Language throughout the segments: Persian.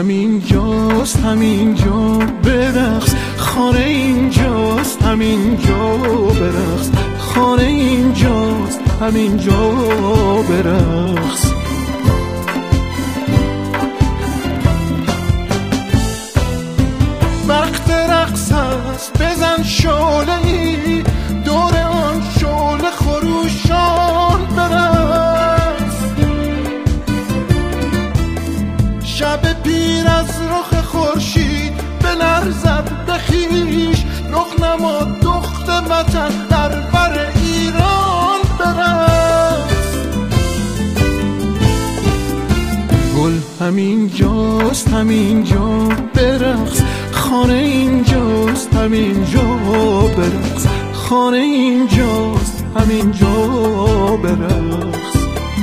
همینجاست، همینجا برقص، خانه اینجاست، همینجا برقص، خانه اینجاست، همینجا برقص. وقت رقص هست، بزن شعله‌ای دور آن شعله خروشان برقص. شب پیر از رخ خورشید بلرزد به خویش، نخنما دخت وطن در بر ایران برقص. گل همینجاست، همینجا برقص، خانه اینجاست، همینجا برقص، خانه اینجاست، همینجا برقص.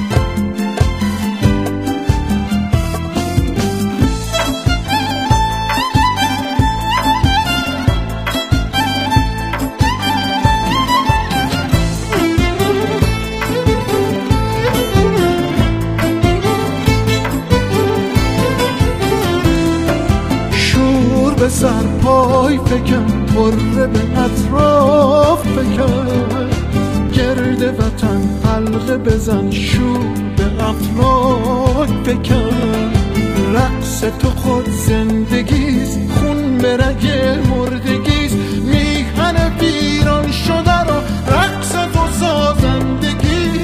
به سر پای فکن، بره به اطراف فکن، گرد وطن حلقه بزن، شور به افلاک فکن. رقص تو خود زندگیست، خون به رگ مردگیست، میهن ویران شده را رقص تو سازندگیست.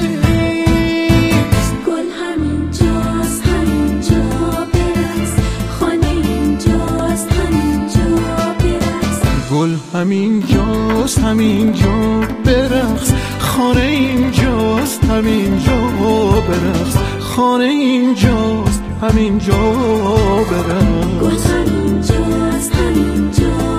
گل همینجاست، همینجا برقص، خانه اینجاست، همینجا برقص. گل همینجاست، همینجا برقص، خانه اینجاست، همینجا برقص، خانه اینجاست، همینجا برقص. گل همینجاست، همینجا